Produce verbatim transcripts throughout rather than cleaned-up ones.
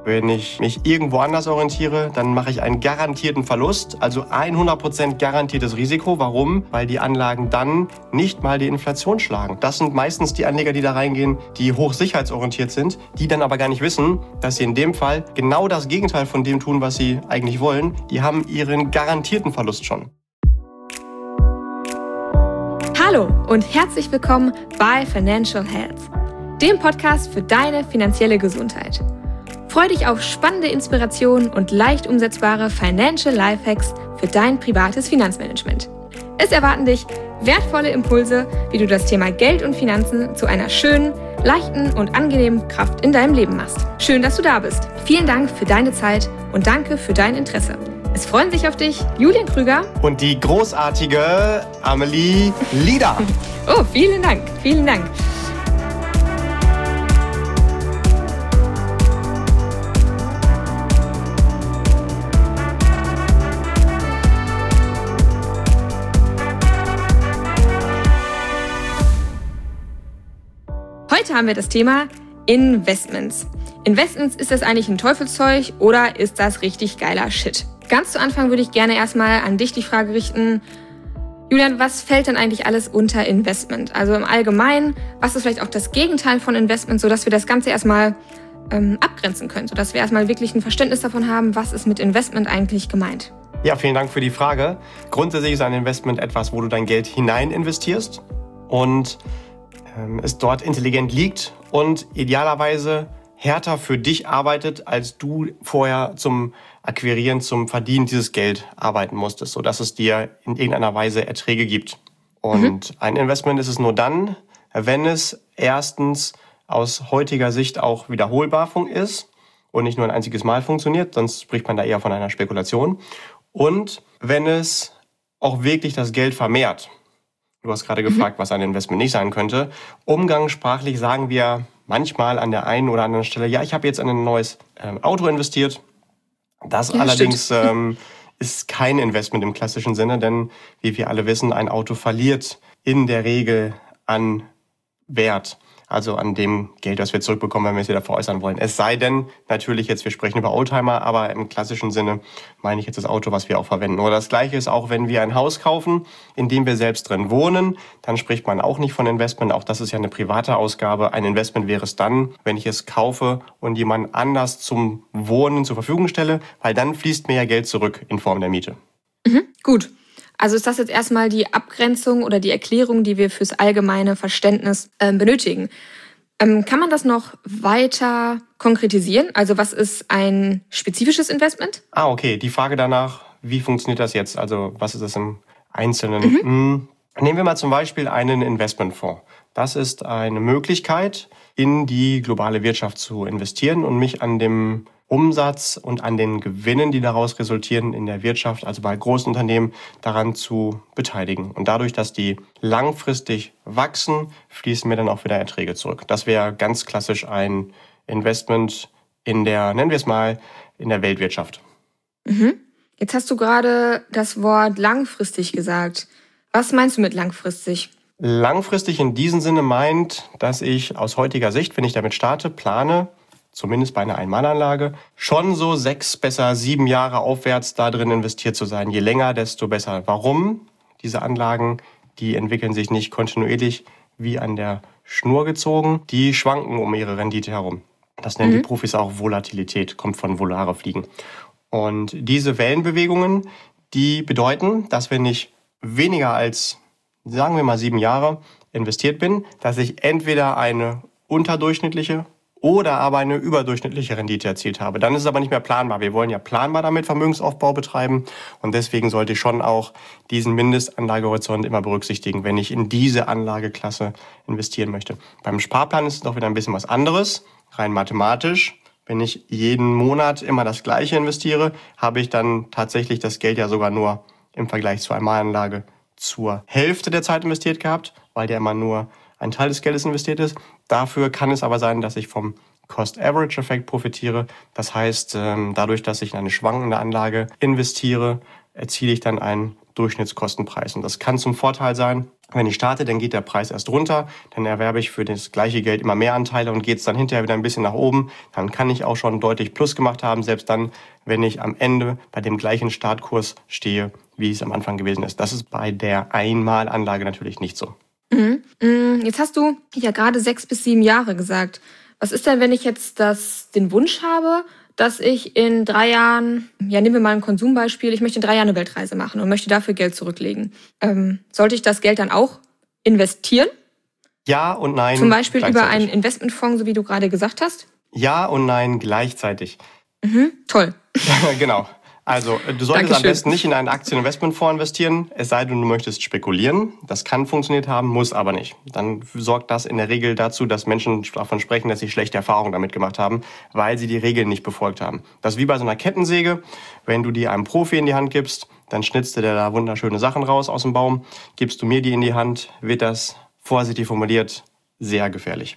Wenn ich mich irgendwo anders orientiere, dann mache ich einen garantierten Verlust, also hundert Prozent garantiertes Risiko. Warum? Weil die Anlagen dann nicht mal die Inflation schlagen. Das sind meistens die Anleger, die da reingehen, die hochsicherheitsorientiert sind, die dann aber gar nicht wissen, dass sie in dem Fall genau das Gegenteil von dem tun, was sie eigentlich wollen. Die haben ihren garantierten Verlust schon. Hallo und herzlich willkommen bei Financial Health, dem Podcast für deine finanzielle Gesundheit. Freu dich auf spannende Inspirationen und leicht umsetzbare Financial Lifehacks für dein privates Finanzmanagement. Es erwarten dich wertvolle Impulse, wie du das Thema Geld und Finanzen zu einer schönen, leichten und angenehmen Kraft in deinem Leben machst. Schön, dass du da bist. Vielen Dank für deine Zeit und danke für dein Interesse. Es freuen sich auf dich Julian Krüger und die großartige Amelie Lieder. Oh, vielen Dank, vielen Dank. Heute haben wir das Thema Investments. Investments, ist das eigentlich ein Teufelszeug oder ist das richtig geiler Shit? Ganz zu Anfang würde ich gerne erstmal an dich die Frage richten, Julian, was fällt denn eigentlich alles unter Investment? Also im Allgemeinen, was ist vielleicht auch das Gegenteil von Investment, sodass wir das Ganze erstmal ähm, abgrenzen können, sodass wir erstmal wirklich ein Verständnis davon haben, was ist mit Investment eigentlich gemeint? Ja, vielen Dank für die Frage. Grundsätzlich ist ein Investment etwas, wo du dein Geld hinein investierst und es dort intelligent liegt und idealerweise härter für dich arbeitet, als du vorher zum Akquirieren, zum Verdienen dieses Geld arbeiten musstest, sodass es dir in irgendeiner Weise Erträge gibt. Und mhm. ein Investment ist es nur dann, wenn es erstens aus heutiger Sicht auch wiederholbar ist und nicht nur ein einziges Mal funktioniert, sonst spricht man da eher von einer Spekulation. Und wenn es auch wirklich das Geld vermehrt. Du hast gerade gefragt, was ein Investment nicht sein könnte. Umgangssprachlich sagen wir manchmal an der einen oder anderen Stelle, ja, ich habe jetzt in ein neues ähm, Auto investiert. Das ja, allerdings ähm, ist kein Investment im klassischen Sinne, denn wie wir alle wissen, ein Auto verliert in der Regel an Wert. Also an dem Geld, das wir zurückbekommen, wenn wir es wieder veräußern wollen. Es sei denn, natürlich jetzt, wir sprechen über Oldtimer, aber im klassischen Sinne meine ich jetzt das Auto, was wir auch verwenden. Oder das Gleiche ist auch, wenn wir ein Haus kaufen, in dem wir selbst drin wohnen, dann spricht man auch nicht von Investment. Auch das ist ja eine private Ausgabe. Ein Investment wäre es dann, wenn ich es kaufe und jemand anders zum Wohnen zur Verfügung stelle, weil dann fließt mir ja Geld zurück in Form der Miete. Mhm, gut. Also ist das jetzt erstmal die Abgrenzung oder die Erklärung, die wir fürs allgemeine Verständnis äh, benötigen. Ähm, kann man das noch weiter konkretisieren? Also was ist ein spezifisches Investment? Ah, okay. Die Frage danach, wie funktioniert das jetzt? Also was ist das im Einzelnen? Mhm. Hm. Nehmen wir mal zum Beispiel einen Investmentfonds. Das ist eine Möglichkeit, in die globale Wirtschaft zu investieren und mich an dem Umsatz und an den Gewinnen, die daraus resultieren in der Wirtschaft, also bei großen Unternehmen, daran zu beteiligen. Und dadurch, dass die langfristig wachsen, fließen mir dann auch wieder Erträge zurück. Das wäre ganz klassisch ein Investment in der, nennen wir es mal, in der Weltwirtschaft. Mhm. Jetzt hast du gerade das Wort langfristig gesagt. Was meinst du mit langfristig? Langfristig in diesem Sinne meint, dass ich aus heutiger Sicht, wenn ich damit starte, plane, zumindest bei einer Einmalanlage, schon so sechs, besser sieben Jahre aufwärts da drin investiert zu sein. Je länger, desto besser. Warum? Diese Anlagen, die entwickeln sich nicht kontinuierlich wie an der Schnur gezogen. Die schwanken um ihre Rendite herum. Das nennen mhm. die Profis auch Volatilität, kommt von volare Fliegen. Und diese Wellenbewegungen, die bedeuten, dass wenn ich weniger als, sagen wir mal, sieben Jahre investiert bin, dass ich entweder eine unterdurchschnittliche oder aber eine überdurchschnittliche Rendite erzielt habe. Dann ist es aber nicht mehr planbar. Wir wollen ja planbar damit Vermögensaufbau betreiben und deswegen sollte ich schon auch diesen Mindestanlagehorizont immer berücksichtigen, wenn ich in diese Anlageklasse investieren möchte. Beim Sparplan ist es doch wieder ein bisschen was anderes, rein mathematisch. Wenn ich jeden Monat immer das Gleiche investiere, habe ich dann tatsächlich das Geld ja sogar nur im Vergleich zur Einmalanlage zur Hälfte der Zeit investiert gehabt, weil ja immer nur ein Teil des Geldes investiert ist. Dafür kann es aber sein, dass ich vom Cost-Average-Effekt profitiere. Das heißt, dadurch, dass ich in eine schwankende Anlage investiere, erziele ich dann einen Durchschnittskostenpreis. Und das kann zum Vorteil sein, Wenn ich starte, dann geht der Preis erst runter, dann erwerbe ich für das gleiche Geld immer mehr Anteile und geht es dann hinterher wieder ein bisschen nach oben. Dann kann ich auch schon deutlich Plus gemacht haben, selbst dann, wenn ich am Ende bei dem gleichen Startkurs stehe, wie es am Anfang gewesen ist. Das ist bei der Einmalanlage natürlich nicht so. Mhm. Jetzt hast du ja gerade sechs bis sieben Jahre gesagt. Was ist denn, wenn ich jetzt das, den Wunsch habe, dass ich in drei Jahren, ja, nehmen wir mal ein Konsumbeispiel, ich möchte in drei Jahren eine Weltreise machen und möchte dafür Geld zurücklegen. Ähm, sollte ich das Geld dann auch investieren? Ja und nein. Zum Beispiel über einen Investmentfonds, so wie du gerade gesagt hast? Ja und nein gleichzeitig. Mhm, toll. Genau. Also, du solltest Dankeschön. Am besten nicht in einen Aktieninvestmentfonds investieren, es sei denn, du möchtest spekulieren. Das kann funktioniert haben, muss aber nicht. Dann sorgt das in der Regel dazu, dass Menschen davon sprechen, dass sie schlechte Erfahrungen damit gemacht haben, weil sie die Regeln nicht befolgt haben. Das ist wie bei so einer Kettensäge. Wenn du die einem Profi in die Hand gibst, dann schnitzt der da wunderschöne Sachen raus aus dem Baum. Gibst du mir die in die Hand, wird das, vorsichtig formuliert, sehr gefährlich.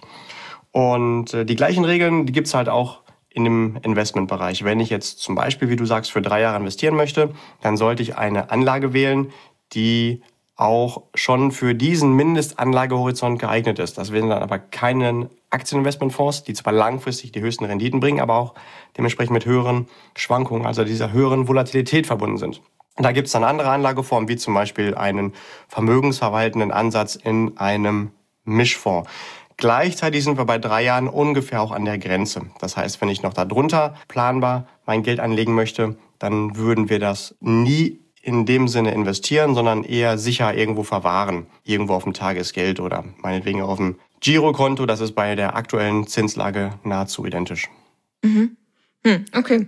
Und äh, die gleichen Regeln, die gibt's halt auch in dem Investmentbereich. Wenn ich jetzt zum Beispiel, wie du sagst, für drei Jahre investieren möchte, dann sollte ich eine Anlage wählen, die auch schon für diesen Mindestanlagehorizont geeignet ist. Das wären dann aber keine Aktieninvestmentfonds, die zwar langfristig die höchsten Renditen bringen, aber auch dementsprechend mit höheren Schwankungen, also dieser höheren Volatilität verbunden sind. Und da gibt es dann andere Anlageformen, wie zum Beispiel einen vermögensverwaltenden Ansatz in einem Mischfonds. Gleichzeitig sind wir bei drei Jahren ungefähr auch an der Grenze. Das heißt, wenn ich noch darunter planbar mein Geld anlegen möchte, dann würden wir das nie in dem Sinne investieren, sondern eher sicher irgendwo verwahren. Irgendwo auf dem Tagesgeld oder meinetwegen auf dem Girokonto. Das ist bei der aktuellen Zinslage nahezu identisch. Mhm. Hm, okay.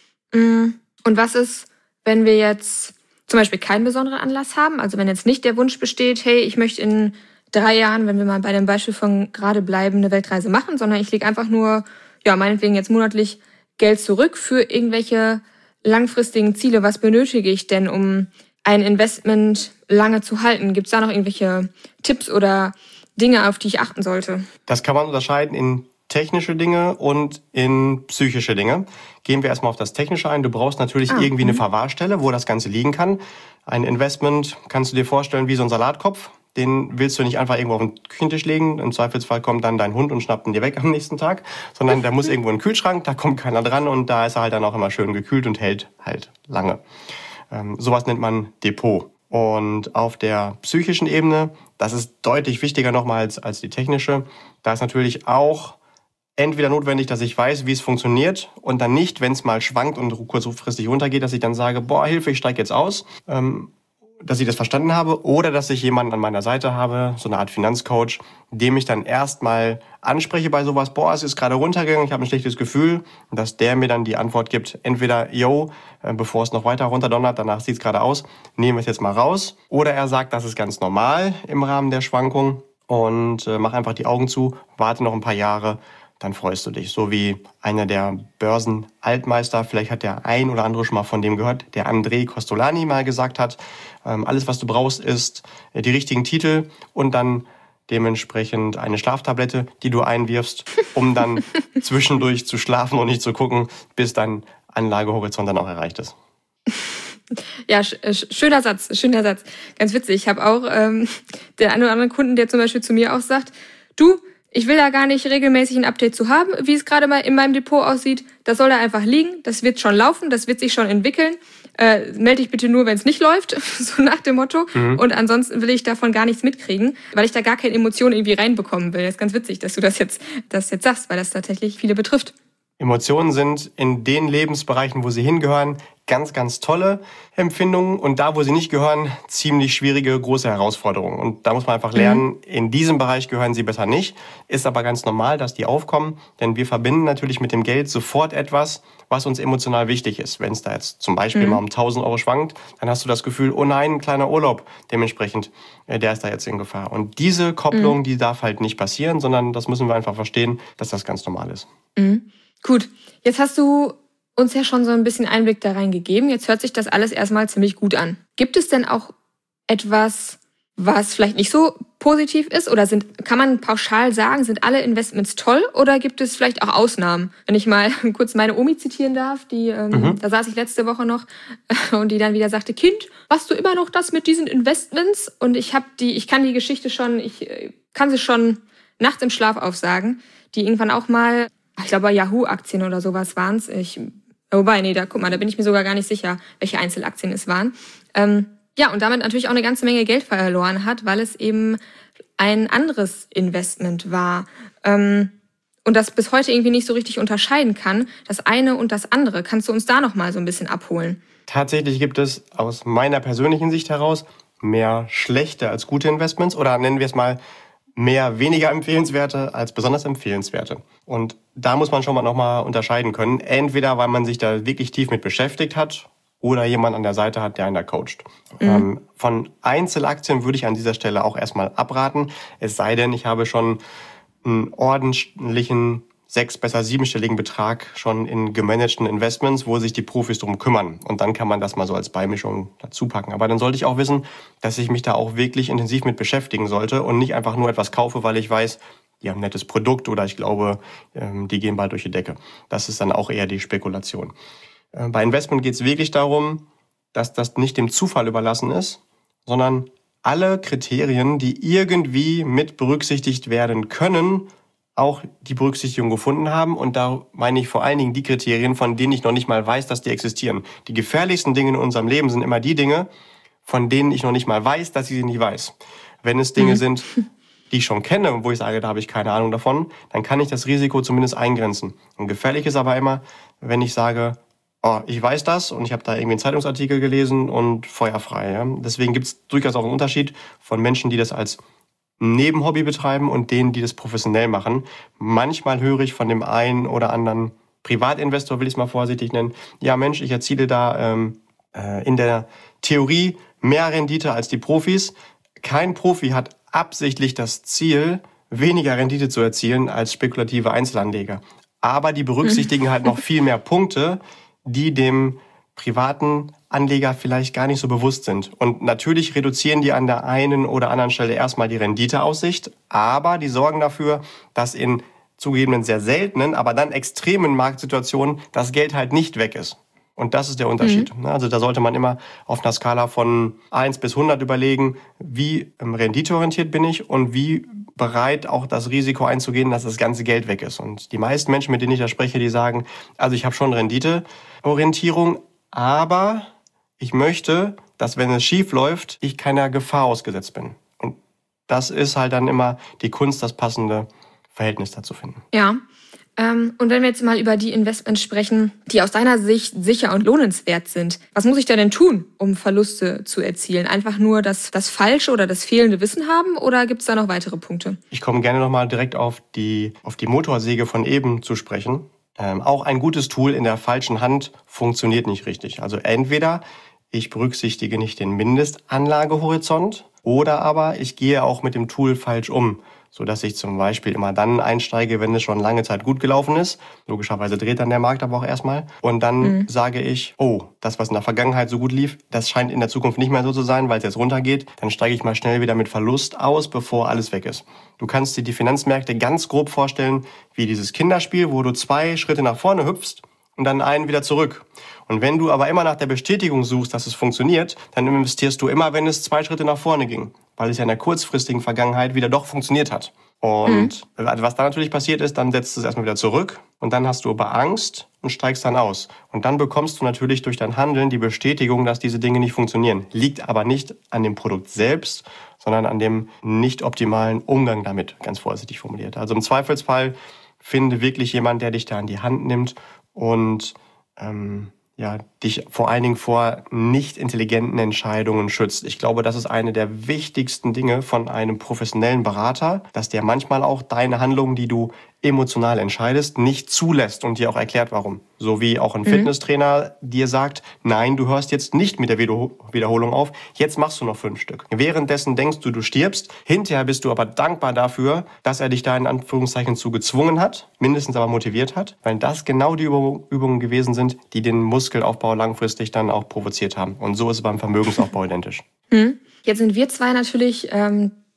Und was ist, wenn wir jetzt zum Beispiel keinen besonderen Anlass haben? Also wenn jetzt nicht der Wunsch besteht, hey, ich möchte in drei Jahren, wenn wir mal bei dem Beispiel von gerade bleiben, eine Weltreise machen, sondern ich lege einfach nur, ja, meinetwegen jetzt monatlich Geld zurück für irgendwelche langfristigen Ziele. Was benötige ich denn, um ein Investment lange zu halten? Gibt es da noch irgendwelche Tipps oder Dinge, auf die ich achten sollte? Das kann man unterscheiden in technische Dinge und in psychische Dinge. Gehen wir erstmal auf das Technische ein. Du brauchst natürlich ah, irgendwie eine Verwahrstelle, wo das Ganze liegen kann. Ein Investment kannst du dir vorstellen wie so ein Salatkopf. Den willst du nicht einfach irgendwo auf den Küchentisch legen. Im Zweifelsfall kommt dann dein Hund und schnappt ihn dir weg am nächsten Tag. Sondern der muss irgendwo in den Kühlschrank, da kommt keiner dran und da ist er halt dann auch immer schön gekühlt und hält halt lange. Ähm, sowas nennt man Depot. Und auf der psychischen Ebene, das ist deutlich wichtiger nochmal als, als die technische, da ist natürlich auch entweder notwendig, dass ich weiß, wie es funktioniert und dann nicht, wenn es mal schwankt und kurzfristig runtergeht, dass ich dann sage, boah, Hilfe, ich steige jetzt aus. Ähm, dass ich das verstanden habe oder dass ich jemanden an meiner Seite habe, so eine Art Finanzcoach, dem ich dann erstmal anspreche bei sowas, boah, es ist gerade runtergegangen, ich habe ein schlechtes Gefühl, und dass der mir dann die Antwort gibt, entweder, yo, bevor es noch weiter runterdonnert, danach sieht es gerade aus, nehmen wir es jetzt mal raus, oder er sagt, das ist ganz normal im Rahmen der Schwankung und äh, mach einfach die Augen zu, warte noch ein paar Jahre, dann freust du dich. So wie einer der Börsen-Altmeister, vielleicht hat der ein oder andere schon mal von dem gehört, der André Costolani mal gesagt hat, ähm, alles, was du brauchst, ist äh, die richtigen Titel und dann dementsprechend eine Schlaftablette, die du einwirfst, um dann zwischendurch zu schlafen und nicht zu gucken, bis dein Anlagehorizont dann auch erreicht ist. Ja, sch- schöner Satz, schöner Satz. Ganz witzig. Ich habe auch ähm, den einen oder anderen Kunden, der zum Beispiel zu mir auch sagt, du, ich will da gar nicht regelmäßig ein Update zu haben, wie es gerade mal in meinem Depot aussieht. Das soll da einfach liegen, das wird schon laufen, das wird sich schon entwickeln. Äh, melde dich bitte nur, wenn es nicht läuft, so nach dem Motto. Mhm. Und ansonsten will ich davon gar nichts mitkriegen, weil ich da gar keine Emotionen irgendwie reinbekommen will. Das ist ganz witzig, dass du das jetzt, das jetzt sagst, weil das tatsächlich viele betrifft. Emotionen sind in den Lebensbereichen, wo sie hingehören, ganz, ganz tolle Empfindungen und da, wo sie nicht gehören, ziemlich schwierige, große Herausforderungen. Und da muss man einfach lernen, mhm. in diesem Bereich gehören sie besser nicht. Ist aber ganz normal, dass die aufkommen, denn wir verbinden natürlich mit dem Geld sofort etwas, was uns emotional wichtig ist. Wenn es da jetzt zum Beispiel mhm. mal um tausend Euro schwankt, dann hast du das Gefühl, oh nein, ein kleiner Urlaub, dementsprechend, der ist da jetzt in Gefahr. Und diese Kopplung, mhm. die darf halt nicht passieren, sondern das müssen wir einfach verstehen, dass das ganz normal ist. Mhm. Gut, jetzt hast du uns ja schon so ein bisschen Einblick da rein gegeben. Jetzt hört sich das alles erstmal ziemlich gut an. Gibt es denn auch etwas, was vielleicht nicht so positiv ist? Oder sind, kann man pauschal sagen, sind alle Investments toll oder gibt es vielleicht auch Ausnahmen? Wenn ich mal kurz meine Omi zitieren darf, die, ähm, mhm. da saß ich letzte Woche noch äh, und die dann wieder sagte, Kind, machst du immer noch das mit diesen Investments? Und ich habe die, ich kann die Geschichte schon, ich äh, kann sie schon nachts im Schlaf aufsagen, die irgendwann auch mal, ich glaube Yahoo-Aktien oder sowas waren es. Ich, wobei, nee, da guck mal, da bin ich mir sogar gar nicht sicher, welche Einzelaktien es waren. Ähm, Ja, und damit natürlich auch eine ganze Menge Geld verloren hat, weil es eben ein anderes Investment war. Ähm, und das bis heute irgendwie nicht so richtig unterscheiden kann, das eine und das andere. Kannst du uns da noch mal so ein bisschen abholen? Tatsächlich gibt es aus meiner persönlichen Sicht heraus mehr schlechte als gute Investments oder nennen wir es mal mehr weniger empfehlenswerte als besonders empfehlenswerte. Und da muss man schon mal noch mal unterscheiden können. Entweder, weil man sich da wirklich tief mit beschäftigt hat oder jemand an der Seite hat, der einen da coacht. Mhm. Ähm, von Einzelaktien würde ich an dieser Stelle auch erstmal abraten. Es sei denn, ich habe schon einen ordentlichen, sechs-, besser siebenstelligen Betrag schon in gemanagten Investments, wo sich die Profis drum kümmern. Und dann kann man das mal so als Beimischung dazu packen. Aber dann sollte ich auch wissen, dass ich mich da auch wirklich intensiv mit beschäftigen sollte und nicht einfach nur etwas kaufe, weil ich weiß, die haben ein nettes Produkt oder ich glaube, die gehen bald durch die Decke. Das ist dann auch eher die Spekulation. Bei Investment geht es wirklich darum, dass das nicht dem Zufall überlassen ist, sondern alle Kriterien, die irgendwie mit berücksichtigt werden können, auch die Berücksichtigung gefunden haben. Und da meine ich vor allen Dingen die Kriterien, von denen ich noch nicht mal weiß, dass die existieren. Die gefährlichsten Dinge in unserem Leben sind immer die Dinge, von denen ich noch nicht mal weiß, dass ich sie nicht weiß. Wenn es Dinge mhm. sind, die ich schon kenne und wo ich sage, da habe ich keine Ahnung davon, dann kann ich das Risiko zumindest eingrenzen. Und gefährlich ist aber immer, wenn ich sage, oh, ich weiß das und ich habe da irgendwie einen Zeitungsartikel gelesen und feuerfrei. Ja? Deswegen gibt es durchaus auch einen Unterschied von Menschen, die das als Nebenhobby betreiben und denen, die das professionell machen. Manchmal höre ich von dem einen oder anderen Privatinvestor, will ich es mal vorsichtig nennen, ja Mensch, ich erziele da ähm, äh, in der Theorie mehr Rendite als die Profis. Kein Profi hat absichtlich das Ziel, weniger Rendite zu erzielen als spekulative Einzelanleger. Aber die berücksichtigen halt noch viel mehr Punkte, die dem privaten Anleger vielleicht gar nicht so bewusst sind. Und natürlich reduzieren die an der einen oder anderen Stelle erstmal die Renditeaussicht, aber die sorgen dafür, dass in zugegebenen sehr seltenen, aber dann extremen Marktsituationen das Geld halt nicht weg ist. Und das ist der Unterschied. Mhm. Also da sollte man immer auf einer Skala von eins bis hundert überlegen, wie renditeorientiert bin ich und wie bereit auch das Risiko einzugehen, dass das ganze Geld weg ist. Und die meisten Menschen, mit denen ich da spreche, die sagen, also ich habe schon Renditeorientierung, aber ich möchte, dass wenn es schief läuft, ich keiner Gefahr ausgesetzt bin. Und das ist halt dann immer die Kunst, das passende Verhältnis dazu finden. Ja. Und wenn wir jetzt mal über die Investments sprechen, die aus deiner Sicht sicher und lohnenswert sind, was muss ich da denn tun, um Verluste zu erzielen? Einfach nur das, das falsche oder das fehlende Wissen haben oder gibt es da noch weitere Punkte? Ich komme gerne nochmal direkt auf die, auf die Motorsäge von eben zu sprechen. Ähm, auch ein gutes Tool in der falschen Hand funktioniert nicht richtig. Also entweder ich berücksichtige nicht den Mindestanlagehorizont oder aber ich gehe auch mit dem Tool falsch um, sodass ich zum Beispiel immer dann einsteige, wenn es schon lange Zeit gut gelaufen ist. Logischerweise dreht dann der Markt aber auch erstmal. Und dann mhm. sage ich, oh, das, was in der Vergangenheit so gut lief, das scheint in der Zukunft nicht mehr so zu sein, weil es jetzt runtergeht. Dann steige ich mal schnell wieder mit Verlust aus, bevor alles weg ist. Du kannst dir die Finanzmärkte ganz grob vorstellen wie dieses Kinderspiel, wo du zwei Schritte nach vorne hüpfst und dann einen wieder zurück. Und wenn du aber immer nach der Bestätigung suchst, dass es funktioniert, dann investierst du immer, wenn es zwei Schritte nach vorne ging, weil es ja in der kurzfristigen Vergangenheit wieder doch funktioniert hat. Und mhm. was dann natürlich passiert ist, dann setzt du es erstmal wieder zurück und dann hast du aber Angst und steigst dann aus. Und dann bekommst du natürlich durch dein Handeln die Bestätigung, dass diese Dinge nicht funktionieren. Liegt aber nicht an dem Produkt selbst, sondern an dem nicht optimalen Umgang damit, ganz vorsichtig formuliert. Also im Zweifelsfall finde wirklich jemand, der dich da an die Hand nimmt und ähm, ja, dich vor allen Dingen vor nicht intelligenten Entscheidungen schützt. Ich glaube, das ist eine der wichtigsten Dinge von einem professionellen Berater, dass der manchmal auch deine Handlungen, die du emotional entscheidest, nicht zulässt und dir auch erklärt, warum. So wie auch ein mhm. Fitnesstrainer dir sagt, nein, du hörst jetzt nicht mit der Wiederholung auf, jetzt machst du noch fünf Stück. Währenddessen denkst du, du stirbst, hinterher bist du aber dankbar dafür, dass er dich da in Anführungszeichen zu gezwungen hat, mindestens aber motiviert hat, weil das genau die Übungen gewesen sind, die den Muskelaufbau langfristig dann auch provoziert haben. Und so ist es beim Vermögensaufbau identisch. Mhm. Jetzt sind wir zwei natürlich ähm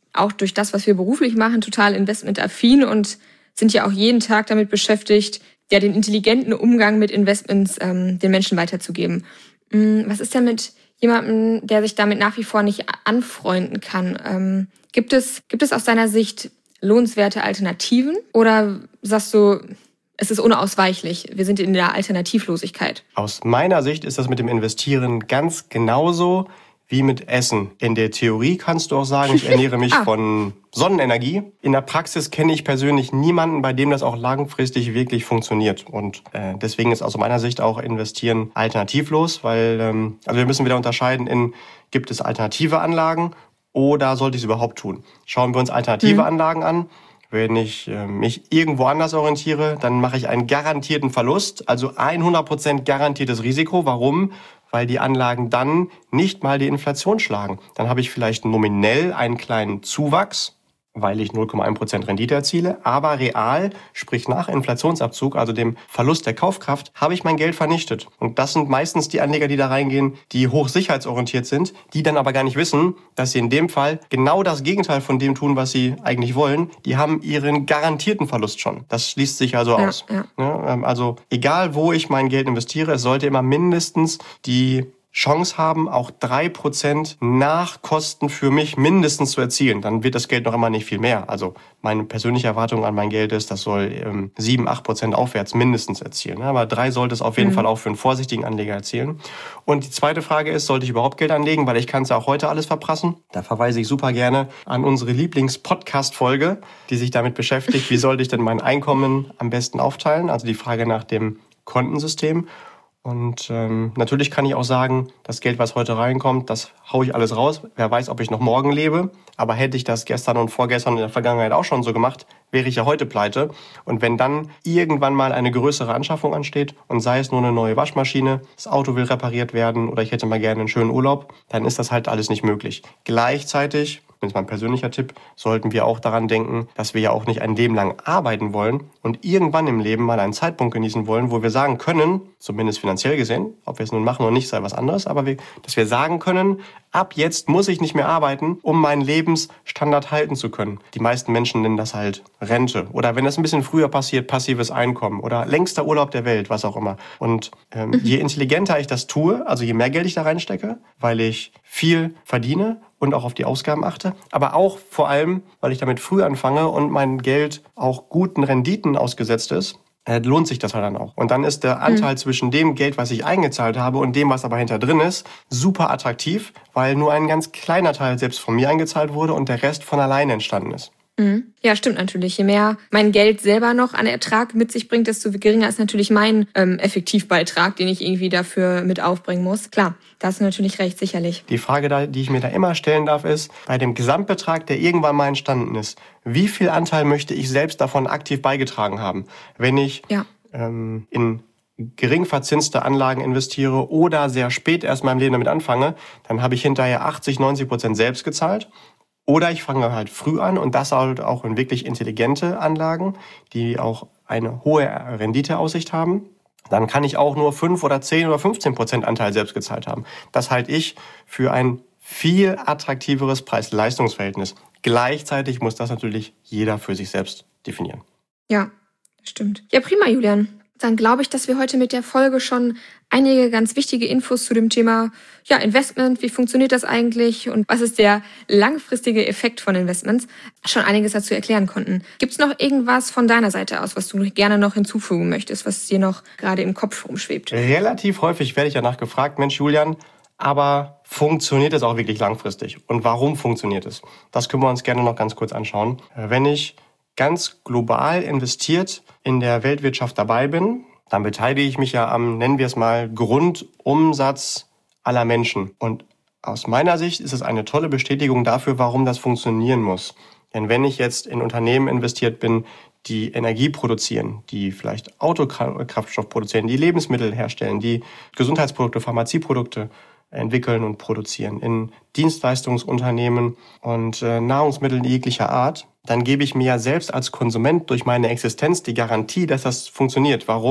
auch durch das, was wir beruflich machen, total investmentaffin und sind ja auch jeden Tag damit beschäftigt, ja, den intelligenten Umgang mit Investments ähm, den Menschen weiterzugeben. Was ist denn mit jemandem, der sich damit nach wie vor nicht anfreunden kann? Ähm, gibt es, gibt es aus deiner Sicht lohnenswerte Alternativen? Oder sagst du, es ist unausweichlich, wir sind in der Alternativlosigkeit? Aus meiner Sicht ist das mit dem Investieren ganz genauso wie mit Essen. In der Theorie kannst du auch sagen, ich ernähre mich ah. von Sonnenenergie. In der Praxis kenne ich persönlich niemanden, bei dem das auch langfristig wirklich funktioniert. Und äh, deswegen ist aus meiner Sicht auch Investieren alternativlos, weil ähm, also wir müssen wieder unterscheiden in, gibt es alternative Anlagen oder sollte ich es überhaupt tun? Schauen wir uns alternative mhm. Anlagen an. Wenn ich äh, mich irgendwo anders orientiere, dann mache ich einen garantierten Verlust, also hundert Prozent garantiertes Risiko. Warum? Weil die Anlagen dann nicht mal die Inflation schlagen. Dann habe ich vielleicht nominell einen kleinen Zuwachs, weil ich null Komma eins Prozent Rendite erziele, aber real, sprich nach Inflationsabzug, also dem Verlust der Kaufkraft, habe ich mein Geld vernichtet. Und das sind meistens die Anleger, die da reingehen, die hochsicherheitsorientiert sind, die dann aber gar nicht wissen, dass sie in dem Fall genau das Gegenteil von dem tun, was sie eigentlich wollen. Die haben ihren garantierten Verlust schon. Das schließt sich also aus. Ja, ja. Also egal, wo ich mein Geld investiere, es sollte immer mindestens die Chance haben, auch drei Prozent Nachkosten für mich mindestens zu erzielen. Dann wird das Geld noch immer nicht viel mehr. Also meine persönliche Erwartung an mein Geld ist, das soll ähm, sieben, acht Prozent aufwärts mindestens erzielen. Aber drei sollte es auf jeden mhm. Fall auch für einen vorsichtigen Anleger erzielen. Und die zweite Frage ist, sollte ich überhaupt Geld anlegen? Weil ich kann es ja auch heute alles verprassen. Da verweise ich super gerne an unsere Lieblings-Podcast-Folge, die sich damit beschäftigt, wie sollte ich denn mein Einkommen am besten aufteilen? Also die Frage nach dem Kontensystem. Und ähm, natürlich kann ich auch sagen, das Geld, was heute reinkommt, das haue ich alles raus. Wer weiß, ob ich noch morgen lebe. Aber hätte ich das gestern und vorgestern in der Vergangenheit auch schon so gemacht, wäre ich ja heute pleite. Und wenn dann irgendwann mal eine größere Anschaffung ansteht und sei es nur eine neue Waschmaschine, das Auto will repariert werden oder ich hätte mal gerne einen schönen Urlaub, dann ist das halt alles nicht möglich. Gleichzeitig, das ist mein persönlicher Tipp, sollten wir auch daran denken, dass wir ja auch nicht ein Leben lang arbeiten wollen und irgendwann im Leben mal einen Zeitpunkt genießen wollen, wo wir sagen können, zumindest finanziell gesehen, ob wir es nun machen oder nicht, sei was anderes, aber wir, dass wir sagen können, ab jetzt muss ich nicht mehr arbeiten, um meinen Lebensstandard halten zu können. Die meisten Menschen nennen das halt Rente oder wenn das ein bisschen früher passiert, passives Einkommen oder längster Urlaub der Welt, was auch immer. Und ähm, je intelligenter ich das tue, also je mehr Geld ich da reinstecke, weil ich viel verdiene und auch auf die Ausgaben achte, aber auch vor allem, weil ich damit früh anfange und mein Geld auch guten Renditen ausgesetzt ist, äh, lohnt sich das halt dann auch. Und dann ist der Anteil mhm. zwischen dem Geld, was ich eingezahlt habe und dem, was aber hinter drin ist, super attraktiv, weil nur ein ganz kleiner Teil selbst von mir eingezahlt wurde und der Rest von alleine entstanden ist. Ja, stimmt natürlich. Je mehr mein Geld selber noch an Ertrag mit sich bringt, desto geringer ist natürlich mein ähm, Effektivbeitrag, den ich irgendwie dafür mit aufbringen muss. Klar, da hast du natürlich recht, sicherlich. Die Frage, die ich mir da immer stellen darf, ist, bei dem Gesamtbetrag, der irgendwann mal entstanden ist, wie viel Anteil möchte ich selbst davon aktiv beigetragen haben? Wenn ich ja. ähm, in gering verzinste Anlagen investiere oder sehr spät erst in meinem Leben damit anfange, dann habe ich hinterher achtzig, neunzig Prozent selbst gezahlt. Oder ich fange halt früh an und das halt auch in wirklich intelligente Anlagen, die auch eine hohe Renditeaussicht haben. Dann kann ich auch nur fünf oder zehn oder fünfzehn Prozent Anteil selbst gezahlt haben. Das halte ich für ein viel attraktiveres Preis-Leistungs-Verhältnis. Gleichzeitig muss das natürlich jeder für sich selbst definieren. Ja, stimmt. Ja, prima, Julian. Dann glaube ich, dass wir heute mit der Folge schon einige ganz wichtige Infos zu dem Thema ja, Investment, wie funktioniert das eigentlich und was ist der langfristige Effekt von Investments, schon einiges dazu erklären konnten. Gibt es noch irgendwas von deiner Seite aus, was du gerne noch hinzufügen möchtest, was dir noch gerade im Kopf rumschwebt? Relativ häufig werde ich danach gefragt, Mensch Julian, aber funktioniert es auch wirklich langfristig? Und warum funktioniert es? Das können wir uns gerne noch ganz kurz anschauen. Wenn ich ganz global investiert in der Weltwirtschaft dabei bin, dann beteilige ich mich ja am, nennen wir es mal, Grundumsatz aller Menschen. Und aus meiner Sicht ist es eine tolle Bestätigung dafür, warum das funktionieren muss. Denn wenn ich jetzt in Unternehmen investiert bin, die Energie produzieren, die vielleicht Autokraftstoff produzieren, die Lebensmittel herstellen, die Gesundheitsprodukte, Pharmazieprodukte entwickeln und produzieren, in Dienstleistungsunternehmen und äh, Nahrungsmittel jeglicher Art, dann gebe ich mir ja selbst als Konsument durch meine Existenz die Garantie, dass das funktioniert. Warum?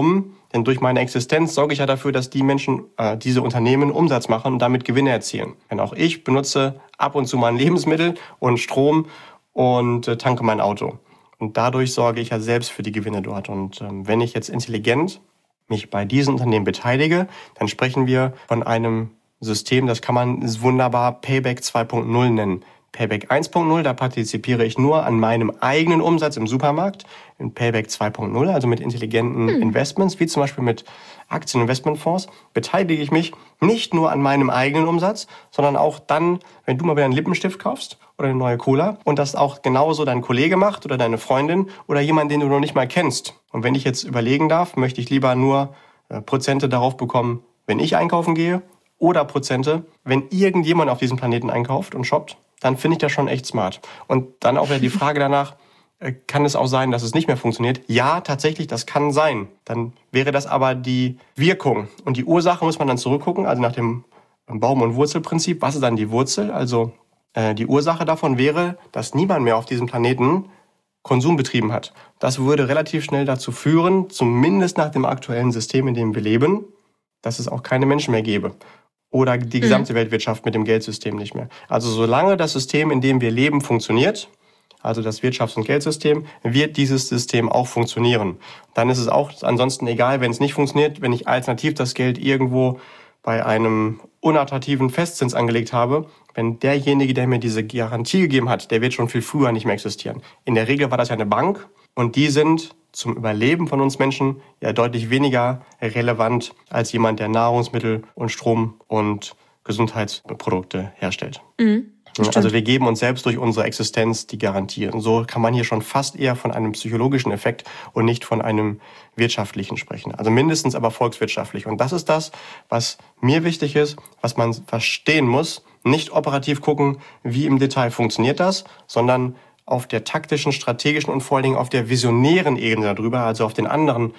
Denn durch meine Existenz sorge ich ja dafür, dass die Menschen, äh, diese Unternehmen Umsatz machen und damit Gewinne erzielen. Denn auch ich benutze ab und zu mal ein Lebensmittel und Strom und äh, tanke mein Auto. Und dadurch sorge ich ja selbst für die Gewinne dort. Und ähm, wenn ich jetzt intelligent mich bei diesen Unternehmen beteilige, dann sprechen wir von einem System, das kann man wunderbar Payback zwei Punkt null nennen. Payback eins Punkt null, da partizipiere ich nur an meinem eigenen Umsatz im Supermarkt. In Payback zwei Punkt null, also mit intelligenten hm. Investments, wie zum Beispiel mit Aktieninvestmentfonds, beteilige ich mich nicht nur an meinem eigenen Umsatz, sondern auch dann, wenn du mal wieder einen Lippenstift kaufst oder eine neue Cola und das auch genauso dein Kollege macht oder deine Freundin oder jemand, den du noch nicht mal kennst. Und wenn ich jetzt überlegen darf, möchte ich lieber nur äh, Prozente darauf bekommen, wenn ich einkaufen gehe oder Prozente, wenn irgendjemand auf diesem Planeten einkauft und shoppt, dann finde ich das schon echt smart. Und dann auch wieder die Frage danach, kann es auch sein, dass es nicht mehr funktioniert? Ja, tatsächlich, das kann sein. Dann wäre das aber die Wirkung. Und die Ursache muss man dann zurückgucken, also nach dem Baum- und Wurzelprinzip. Was ist dann die Wurzel? Also äh, die Ursache davon wäre, dass niemand mehr auf diesem Planeten Konsum betrieben hat. Das würde relativ schnell dazu führen, zumindest nach dem aktuellen System, in dem wir leben, dass es auch keine Menschen mehr gäbe. Oder die gesamte mhm. Weltwirtschaft mit dem Geldsystem nicht mehr. Also solange das System, in dem wir leben, funktioniert, also das Wirtschafts- und Geldsystem, wird dieses System auch funktionieren. Dann ist es auch ansonsten egal, wenn es nicht funktioniert, wenn ich alternativ das Geld irgendwo bei einem unattraktiven Festzins angelegt habe, wenn derjenige, der mir diese Garantie gegeben hat, der wird schon viel früher nicht mehr existieren. In der Regel war das ja eine Bank und die sind zum Überleben von uns Menschen ja deutlich weniger relevant als jemand, der Nahrungsmittel und Strom und Gesundheitsprodukte herstellt. Mhm, also wir geben uns selbst durch unsere Existenz die Garantie. Und so kann man hier schon fast eher von einem psychologischen Effekt und nicht von einem wirtschaftlichen sprechen. Also mindestens aber volkswirtschaftlich. Und das ist das, was mir wichtig ist, was man verstehen muss. Nicht operativ gucken, wie im Detail funktioniert das, sondern auf der taktischen, strategischen und vor allen Dingen auf der visionären Ebene darüber, also auf den anderen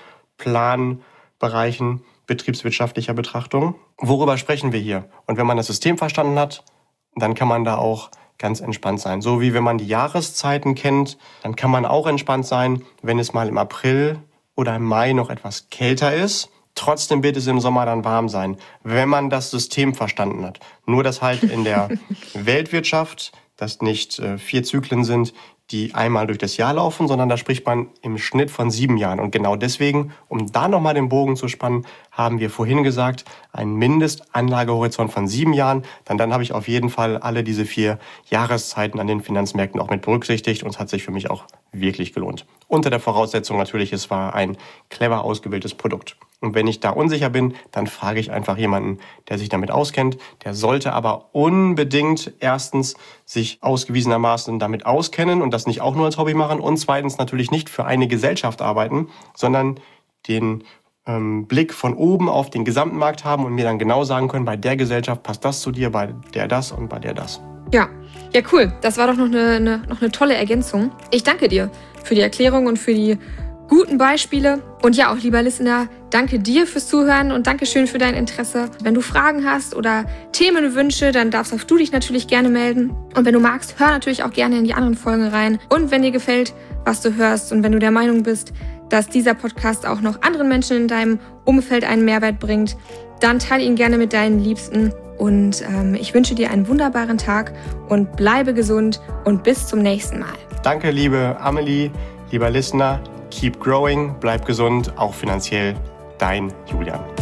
Planbereichen betriebswirtschaftlicher Betrachtung. Worüber sprechen wir hier? Und wenn man das System verstanden hat, dann kann man da auch ganz entspannt sein. So wie wenn man die Jahreszeiten kennt, dann kann man auch entspannt sein, wenn es mal im April oder im Mai noch etwas kälter ist. Trotzdem wird es im Sommer dann warm sein, wenn man das System verstanden hat. Nur dass halt in der Weltwirtschaft das nicht äh, vier Zyklen sind, die einmal durch das Jahr laufen, sondern da spricht man im Schnitt von sieben Jahren. Und genau deswegen, um da nochmal den Bogen zu spannen, haben wir vorhin gesagt, einen Mindestanlagehorizont von sieben Jahren. Dann, dann habe ich auf jeden Fall alle diese vier Jahreszeiten an den Finanzmärkten auch mit berücksichtigt und es hat sich für mich auch wirklich gelohnt. Unter der Voraussetzung natürlich, es war ein clever ausgewähltes Produkt. Und wenn ich da unsicher bin, dann frage ich einfach jemanden, der sich damit auskennt. Der sollte aber unbedingt erstens sich ausgewiesenermaßen damit auskennen und das nicht auch nur als Hobby machen und zweitens natürlich nicht für eine Gesellschaft arbeiten, sondern den ähm, Blick von oben auf den gesamten Markt haben und mir dann genau sagen können, bei der Gesellschaft passt das zu dir, bei der das und bei der das. Ja, ja cool. Das war doch noch eine, eine, noch eine tolle Ergänzung. Ich danke dir für die Erklärung und für die guten Beispiele. Und ja, auch lieber Listener, danke dir fürs Zuhören und danke schön für dein Interesse. Wenn du Fragen hast oder Themenwünsche, dann darfst auch du dich natürlich gerne melden. Und wenn du magst, hör natürlich auch gerne in die anderen Folgen rein. Und wenn dir gefällt, was du hörst und wenn du der Meinung bist, dass dieser Podcast auch noch anderen Menschen in deinem Umfeld einen Mehrwert bringt, dann teile ihn gerne mit deinen Liebsten. Und ähm, ich wünsche dir einen wunderbaren Tag und bleibe gesund und bis zum nächsten Mal. Danke, liebe Amelie, lieber Listener. Keep growing, bleib gesund, auch finanziell. Dein Julian.